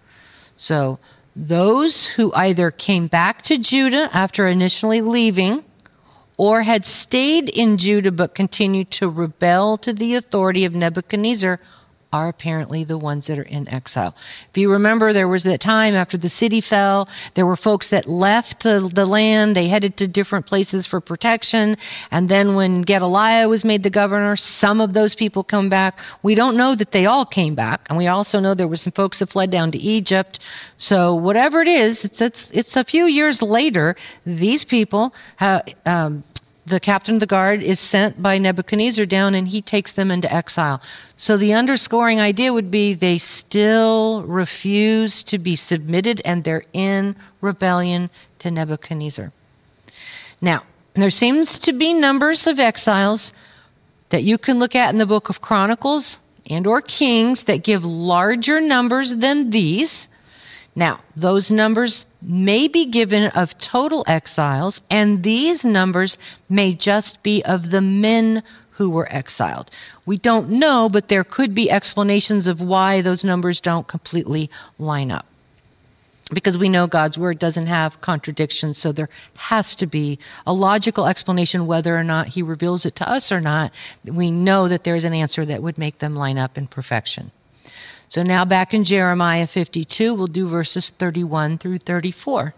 So those who either came back to Judah after initially leaving, or had stayed in Judah but continued to rebel to the authority of Nebuchadnezzar, are apparently the ones that are in exile. If you remember, there was that time after the city fell, there were folks that left the, the land, they headed to different places for protection, and then when Gedaliah was made the governor, some of those people come back. We don't know that they all came back, and we also know there were some folks that fled down to Egypt. So whatever it is, it's it's, it's a few years later, these people have... Um, The captain of the guard is sent by Nebuchadnezzar down, and he takes them into exile. So the underscoring idea would be they still refuse to be submitted, and they're in rebellion to Nebuchadnezzar. Now, there seems to be numbers of exiles that you can look at in the book of Chronicles and or Kings that give larger numbers than these. Now, those numbers may be given of total exiles, and these numbers may just be of the men who were exiled. We don't know, but there could be explanations of why those numbers don't completely line up. Because we know God's word doesn't have contradictions, so there has to be a logical explanation whether or not he reveals it to us or not. We know that there's an answer that would make them line up in perfection. So now back in Jeremiah fifty-two, we'll do verses thirty-one through thirty-four.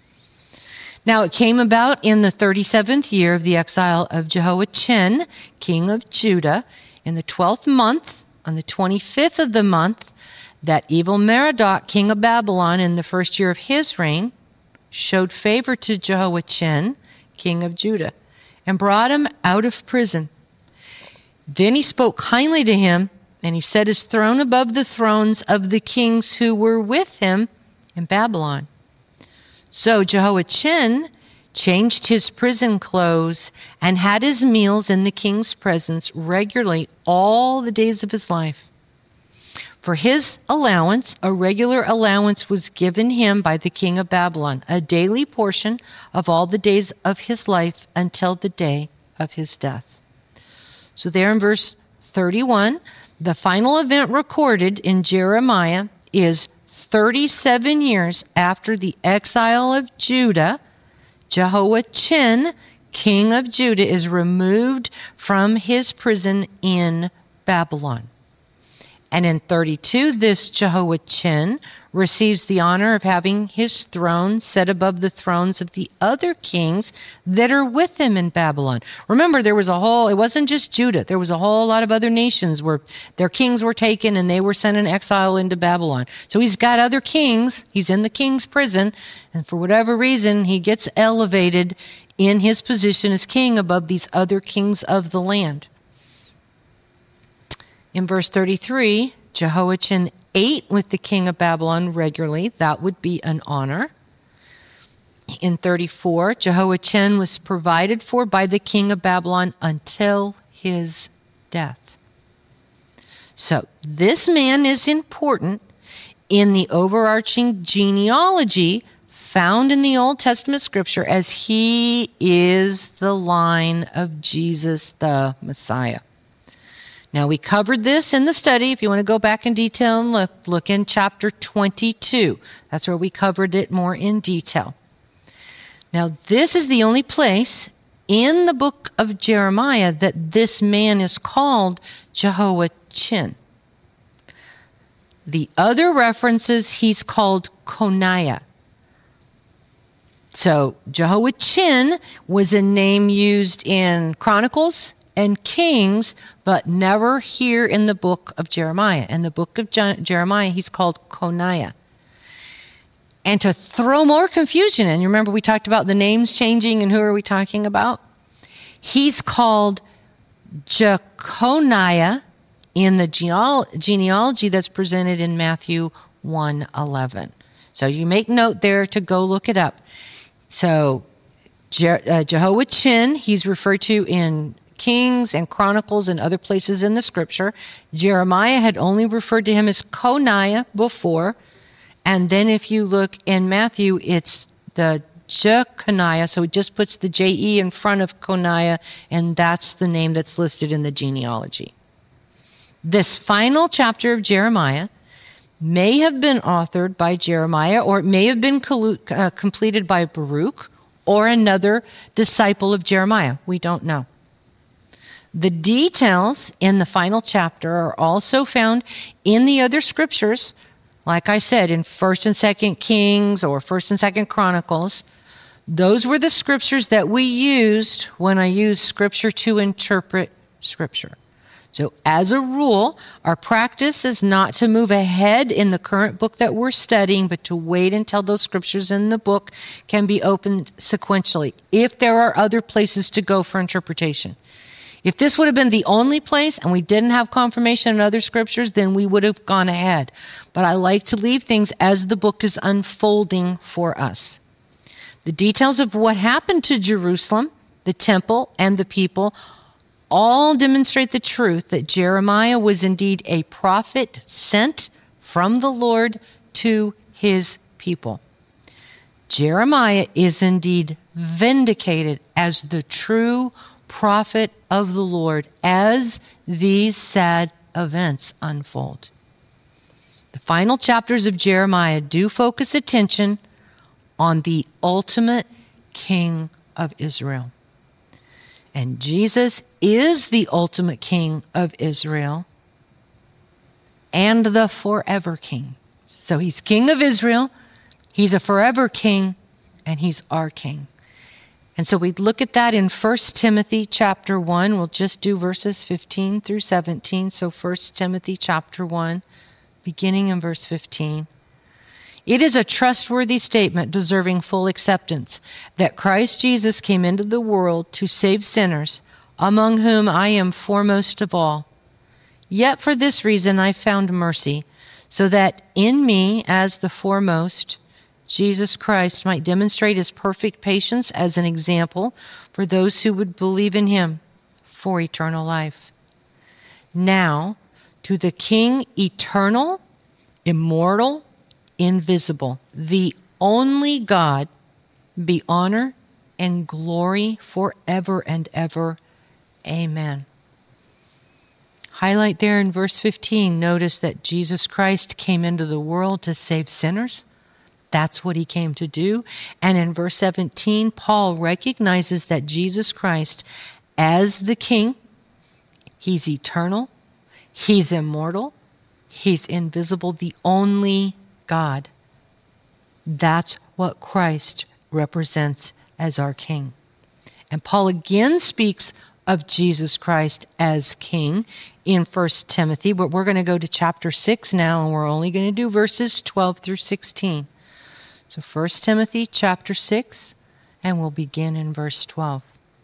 Now it came about in the thirty-seventh year of the exile of Jehoiachin, king of Judah, in the twelfth month, on the twenty-fifth of the month, that Evil-Merodach, king of Babylon, in the first year of his reign, showed favor to Jehoiachin, king of Judah, and brought him out of prison. Then he spoke kindly to him, and he set his throne above the thrones of the kings who were with him in Babylon. So Jehoiachin changed his prison clothes and had his meals in the king's presence regularly all the days of his life. For his allowance, a regular allowance was given him by the king of Babylon, a daily portion of all the days of his life until the day of his death. So there in verse thirty-one, the final event recorded in Jeremiah is thirty-seven years after the exile of Judah. Jehoiachin, king of Judah, is removed from his prison in Babylon. And in thirty-two, this Jehoiachin receives the honor of having his throne set above the thrones of the other kings that are with him in Babylon. Remember, there was a whole, it wasn't just Judah. There was a whole lot of other nations where their kings were taken and they were sent in exile into Babylon. So he's got other kings. He's in the king's prison. And for whatever reason, he gets elevated in his position as king above these other kings of the land. In verse thirty-three, Jehoiachin ate with the king of Babylon regularly. That would be an honor. In thirty-four, Jehoiachin was provided for by the king of Babylon until his death. So this man is important in the overarching genealogy found in the Old Testament scripture, as he is the line of Jesus the Messiah. Now, we covered this in the study. If you want to go back in detail and look, look in chapter twenty-two. That's where we covered it more in detail. Now, this is the only place in the book of Jeremiah that this man is called Jehoiachin. The other references, he's called Coniah. So, Jehoiachin was a name used in Chronicles and Kings, but never here in the book of Jeremiah. In the book of Je- Jeremiah, he's called Coniah. And to throw more confusion in, you remember we talked about the names changing and who are we talking about? He's called Jeconiah in the geneal- genealogy that's presented in Matthew one eleven. So you make note there to go look it up. So Je- uh, Jehoiachin, he's referred to in Kings and Chronicles and other places in the scripture. Jeremiah had only referred to him as Coniah before. And then if you look in Matthew, it's the Jeconiah, so it just puts the J E in front of Coniah, and that's the name that's listed in the genealogy. This final chapter of Jeremiah may have been authored by Jeremiah, or it may have been collu- uh, completed by Baruch or another disciple of Jeremiah. We don't know. The details in the final chapter are also found in the other scriptures, like I said, in First and Second Kings or First and Second Chronicles. Those were the scriptures that we used when I used scripture to interpret scripture. So as a rule, our practice is not to move ahead in the current book that we're studying, but to wait until those scriptures in the book can be opened sequentially, if there are other places to go for interpretation. If this would have been the only place and we didn't have confirmation in other scriptures, then we would have gone ahead. But I like to leave things as the book is unfolding for us. The details of what happened to Jerusalem, the temple, and the people all demonstrate the truth that Jeremiah was indeed a prophet sent from the Lord to his people. Jeremiah is indeed vindicated as the true prophet of the Lord as these sad events unfold. The final chapters of Jeremiah do focus attention on the ultimate King of Israel. And Jesus is the ultimate King of Israel and the forever King. So he's King of Israel, he's a forever King, and he's our King. And so we look at that in First Timothy chapter one. We'll just do verses fifteen through seventeen. So First Timothy chapter one, beginning in verse fifteen. It is a trustworthy statement deserving full acceptance that Christ Jesus came into the world to save sinners, among whom I am foremost of all. Yet for this reason I found mercy, so that in me, as the foremost, Jesus Christ might demonstrate his perfect patience as an example for those who would believe in him for eternal life. Now, to the King eternal, immortal, invisible, the only God, be honor and glory forever and ever. Amen. Highlight there in verse fifteen, notice that Jesus Christ came into the world to save sinners. That's what he came to do. And in verse seventeen, Paul recognizes that Jesus Christ, as the King, he's eternal, he's immortal, he's invisible, the only God. That's what Christ represents as our King. And Paul again speaks of Jesus Christ as King in First Timothy, but we're going to go to chapter six now, and we're only going to do verses twelve through sixteen. So First Timothy chapter six, and we'll begin in verse twelve.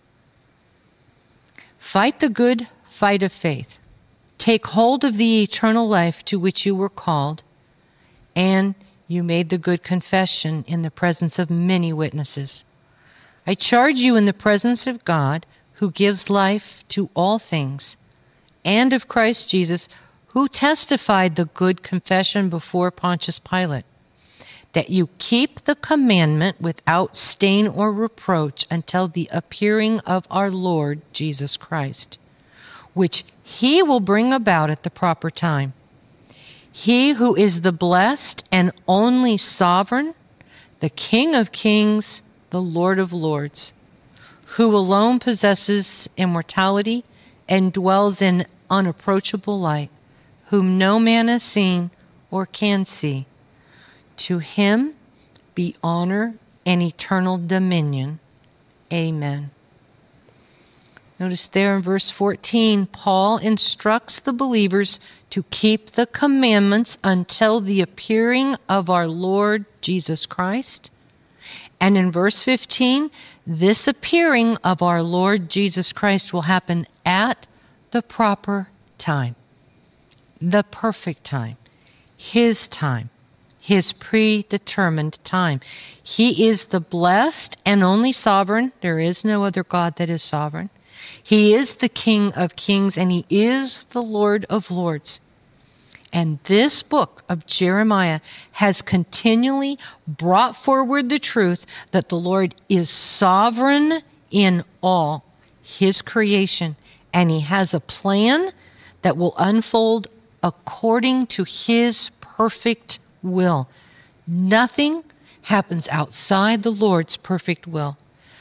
Fight the good fight of faith. Take hold of the eternal life to which you were called, and you made the good confession in the presence of many witnesses. I charge you in the presence of God, who gives life to all things, and of Christ Jesus, who testified the good confession before Pontius Pilate, that you keep the commandment without stain or reproach until the appearing of our Lord Jesus Christ, which he will bring about at the proper time. He who is the blessed and only sovereign, the King of kings, the Lord of lords, who alone possesses immortality and dwells in unapproachable light, whom no man has seen or can see. To him be honor and eternal dominion. Amen. Notice there in verse fourteen, Paul instructs the believers to keep the commandments until the appearing of our Lord Jesus Christ. And in verse fifteen, this appearing of our Lord Jesus Christ will happen at the proper time, the perfect time, his time, his predetermined time. He is the blessed and only sovereign. There is no other God that is sovereign. He is the King of kings, and he is the Lord of lords. And this book of Jeremiah has continually brought forward the truth that the Lord is sovereign in all his creation, and he has a plan that will unfold according to his perfect will. Nothing happens outside the Lord's perfect will.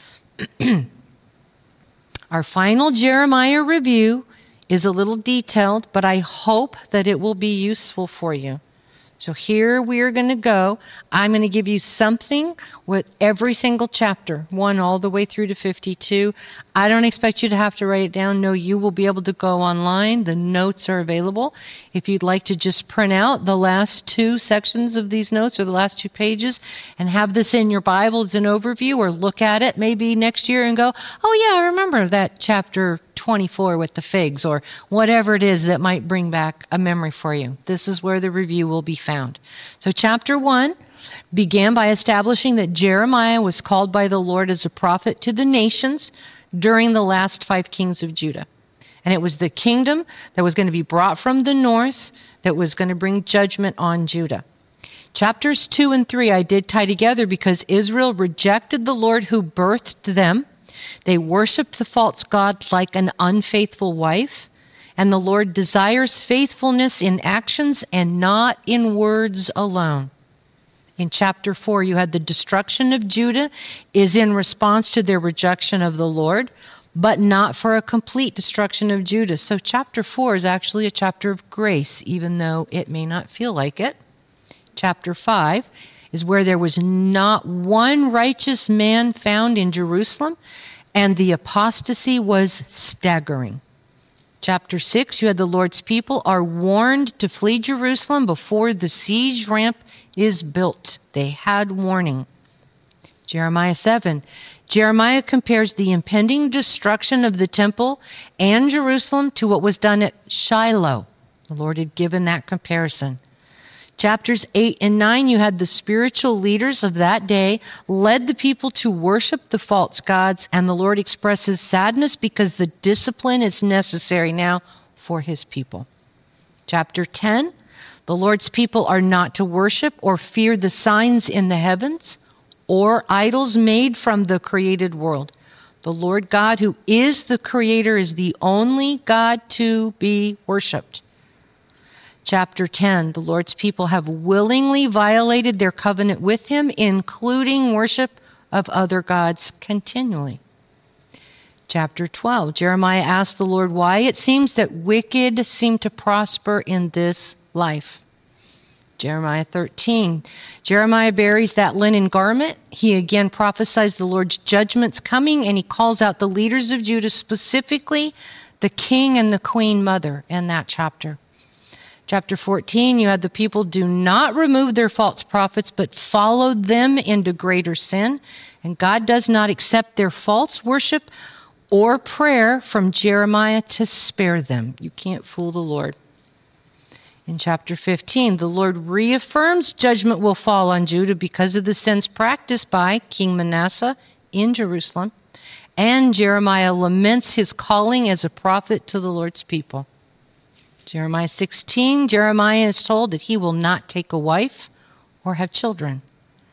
Our final Jeremiah review is a little detailed, but I hope that it will be useful for you. So here we are going to go. I'm going to give you something with every single chapter, one all the way through to fifty-two. I don't expect you to have to write it down. No, you will be able to go online. The notes are available. If you'd like to just print out the last two sections of these notes or the last two pages and have this in your Bible as an overview, or look at it maybe next year and go, oh yeah, I remember that chapter twenty-four with the figs, or whatever it is that might bring back a memory for you. This is where the review will be found. So chapter one began by establishing that Jeremiah was called by the Lord as a prophet to the nations during the last five kings of Judah. And it was the kingdom that was going to be brought from the north that was going to bring judgment on Judah. Chapters two and three I did tie together because Israel rejected the Lord who birthed them. They worshiped the false god like an unfaithful wife, and the Lord desires faithfulness in actions and not in words alone. In chapter four, you had the destruction of Judah is in response to their rejection of the Lord, but not for a complete destruction of Judah. So chapter four is actually a chapter of grace, even though it may not feel like it. Chapter five is where there was not one righteous man found in Jerusalem, and the apostasy was staggering. Chapter six, you had the Lord's people are warned to flee Jerusalem before the siege ramp is built. They had warning. Jeremiah seven, Jeremiah compares the impending destruction of the temple and Jerusalem to what was done at Shiloh. The Lord had given that comparison. Chapters eight and nine, you had the spiritual leaders of that day led the people to worship the false gods, and the Lord expresses sadness because the discipline is necessary now for his people. Chapter ten, the Lord's people are not to worship or fear the signs in the heavens or idols made from the created world. The Lord God, who is the creator, is the only God to be worshiped. Chapter ten, the Lord's people have willingly violated their covenant with him, including worship of other gods continually. Chapter twelve, Jeremiah asked the Lord why it seems that wicked seem to prosper in this life. Jeremiah thirteen, Jeremiah buries that linen garment. He again prophesies the Lord's judgments coming, and he calls out the leaders of Judah, specifically the king and the queen mother in that chapter. Chapter fourteen, you had the people do not remove their false prophets, but followed them into greater sin. And God does not accept their false worship or prayer from Jeremiah to spare them. You can't fool the Lord. In chapter fifteen, the Lord reaffirms judgment will fall on Judah because of the sins practiced by King Manasseh in Jerusalem. And Jeremiah laments his calling as a prophet to the Lord's people. Jeremiah sixteen, Jeremiah is told that he will not take a wife or have children.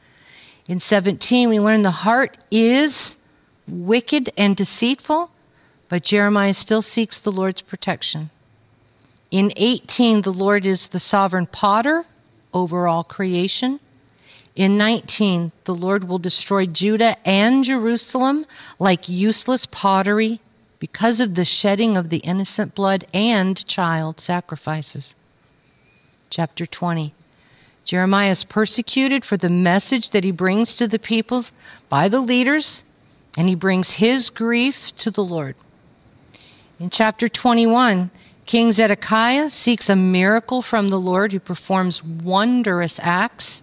In seventeen, we learn the heart is wicked and deceitful, but Jeremiah still seeks the Lord's protection. In eighteen, the Lord is the sovereign potter over all creation. In nineteen, the Lord will destroy Judah and Jerusalem like useless pottery because of the shedding of the innocent blood and child sacrifices. Chapter twenty, Jeremiah is persecuted for the message that he brings to the peoples by the leaders, and he brings his grief to the Lord. In chapter twenty-one, King Zedekiah seeks a miracle from the Lord, who performs wondrous acts.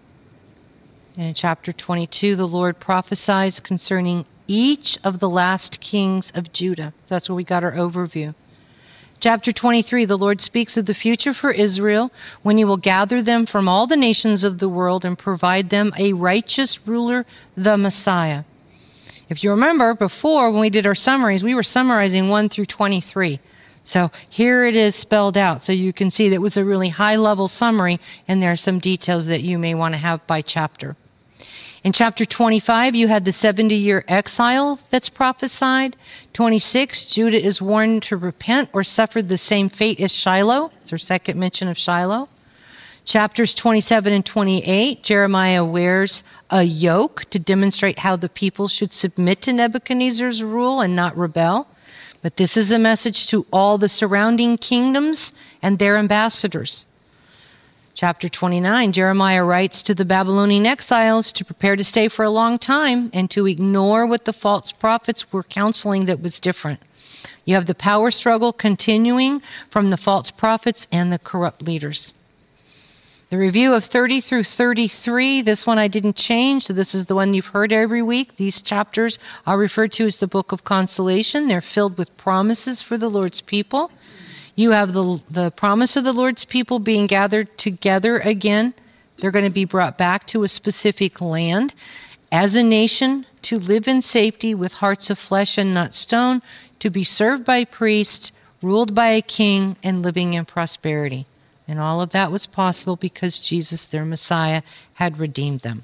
And in chapter twenty-two, the Lord prophesies concerning each of the last kings of Judah. That's where we got our overview. Chapter twenty-three, the Lord speaks of the future for Israel when he will gather them from all the nations of the world and provide them a righteous ruler, the Messiah. If you remember before when we did our summaries, we were summarizing one through twenty-three. So here it is spelled out. So you can see that it was a really high-level summary, and there are some details that you may want to have by chapter. In chapter twenty-five, you had the seventy-year exile that's prophesied. twenty-six, Judah is warned to repent or suffer the same fate as Shiloh. It's our second mention of Shiloh. Chapters twenty-seven and twenty-eight, Jeremiah wears a yoke to demonstrate how the people should submit to Nebuchadnezzar's rule and not rebel. But this is a message to all the surrounding kingdoms and their ambassadors. Chapter twenty-nine, Jeremiah writes to the Babylonian exiles to prepare to stay for a long time and to ignore what the false prophets were counseling that was different. You have the power struggle continuing from the false prophets and the corrupt leaders. The review of thirty through thirty-three, this one I didn't change, so this is the one you've heard every week. These chapters are referred to as the Book of Consolation. They're filled with promises for the Lord's people. You have the, the promise of the Lord's people being gathered together again. They're going to be brought back to a specific land as a nation to live in safety with hearts of flesh and not stone, to be served by priests, ruled by a king, and living in prosperity. And all of that was possible because Jesus, their Messiah, had redeemed them.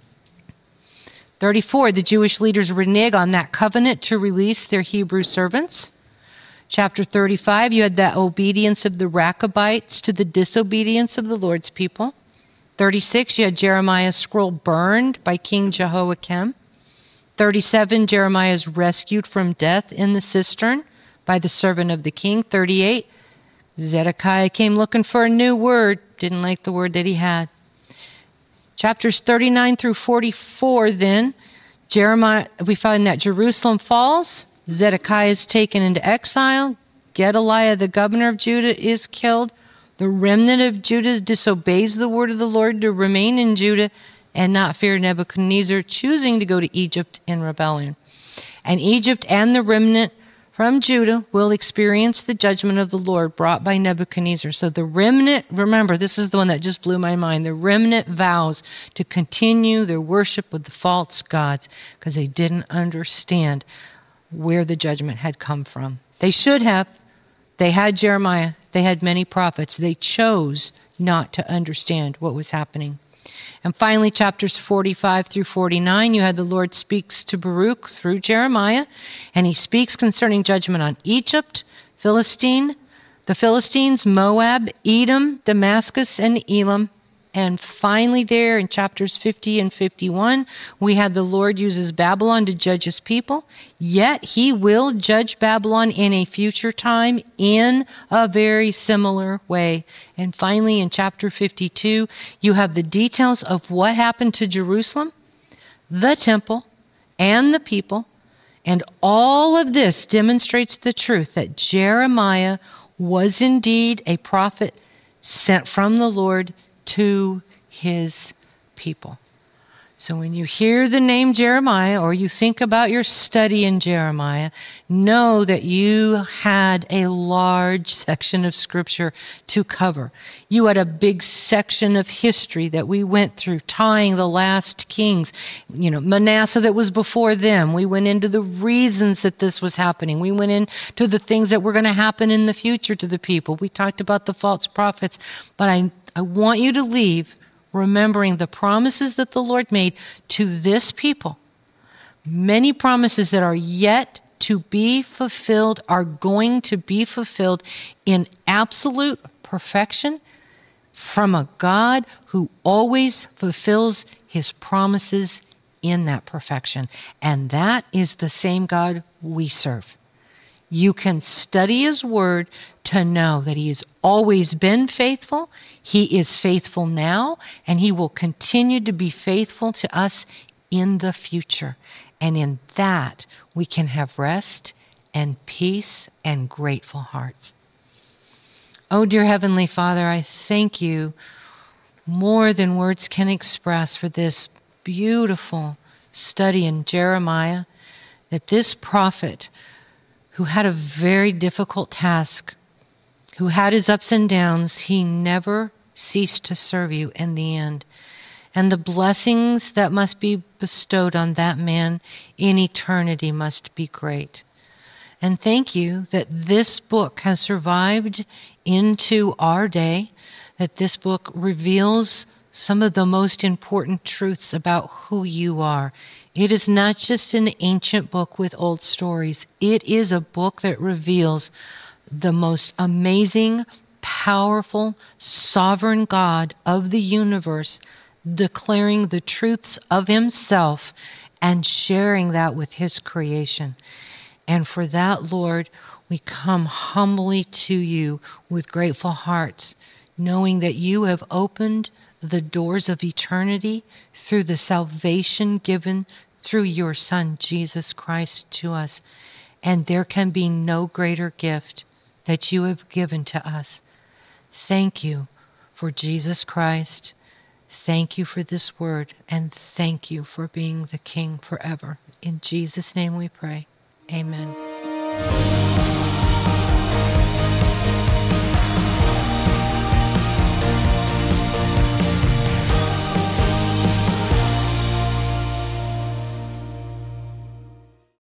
thirty-four, the Jewish leaders renege on that covenant to release their Hebrew servants. Chapter thirty-five, you had the obedience of the Rechabites to the disobedience of the Lord's people. thirty-six, you had Jeremiah's scroll burned by King Jehoiakim. thirty-seven, Jeremiah is rescued from death in the cistern by the servant of the king. thirty-eight, Zedekiah came looking for a new word, didn't like the word that he had. Chapters thirty-nine through forty-four, then, Jeremiah, we find that Jerusalem falls, Zedekiah is taken into exile, Gedaliah, the governor of Judah, is killed, the remnant of Judah disobeys the word of the Lord to remain in Judah and not fear Nebuchadnezzar, choosing to go to Egypt in rebellion. And Egypt and the remnant from Judah will experience the judgment of the Lord brought by Nebuchadnezzar. So the remnant, remember, this is the one that just blew my mind. The remnant vows to continue their worship with the false gods because they didn't understand where the judgment had come from. They should have. They had Jeremiah. They had many prophets. They chose not to understand what was happening. And finally, chapters forty-five through forty-nine, you had the Lord speaks to Baruch through Jeremiah, and he speaks concerning judgment on Egypt, Philistine, the Philistines, Moab, Edom, Damascus, and Elam. And finally there in chapters fifty and fifty-one, we had the Lord uses Babylon to judge his people, yet he will judge Babylon in a future time in a very similar way. And finally in chapter fifty-two, you have the details of what happened to Jerusalem, the temple, and the people. And all of this demonstrates the truth that Jeremiah was indeed a prophet sent from the Lord to his people. So when you hear the name Jeremiah or you think about your study in Jeremiah, know that you had a large section of scripture to cover. You had a big section of history that we went through, tying the last kings, you know, Manasseh that was before them. We went into the reasons that this was happening. We went into the things that were going to happen in the future to the people. We talked about the false prophets, but I, I want you to leave remembering the promises that the Lord made to this people. Many promises that are yet to be fulfilled are going to be fulfilled in absolute perfection from a God who always fulfills his promises in that perfection. And that is the same God we serve. You can study his word to know that he has always been faithful. He is faithful now, and he will continue to be faithful to us in the future. And in that, we can have rest and peace and grateful hearts. Oh, dear Heavenly Father, I thank you more than words can express for this beautiful study in Jeremiah, that this prophet who had a very difficult task, who had his ups and downs, he never ceased to serve you in the end. And the blessings that must be bestowed on that man in eternity must be great. And thank you that this book has survived into our day, that this book reveals some of the most important truths about who you are. It is not just an ancient book with old stories. It is a book that reveals the most amazing, powerful, sovereign God of the universe, declaring the truths of himself and sharing that with his creation. And for that, Lord, we come humbly to you with grateful hearts, knowing that you have opened the doors of eternity through the salvation given through your Son, Jesus Christ, to us. And there can be no greater gift that you have given to us. Thank you for Jesus Christ. Thank you for this word. And thank you for being the King forever. In Jesus' name we pray. Amen.